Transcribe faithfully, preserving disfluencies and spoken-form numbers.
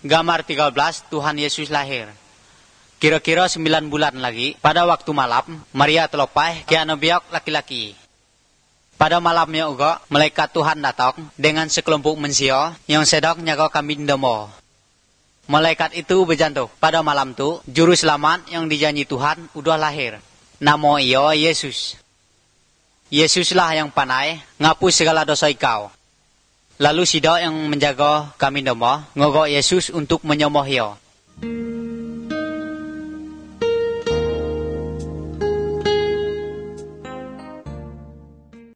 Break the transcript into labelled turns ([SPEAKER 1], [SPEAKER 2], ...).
[SPEAKER 1] Gambar tiga belas, Tuhan Yesus lahir. Kira-kira sembilan bulan lagi, pada waktu malam, Maria telopai ke anak biak laki-laki. Pada malamnya juga, malaikat Tuhan datang dengan sekelompok manusia yang sedang nyaga kambing domba. Malaikat itu berjantung, pada malam itu, juru selamat yang dijanji Tuhan udah lahir. Nama ia Yesus. Yesuslah yang pandai ngapus segala dosa ikau. Lalu Sida yang menjaga kambing domba ngogok Yesus untuk menyembah ia.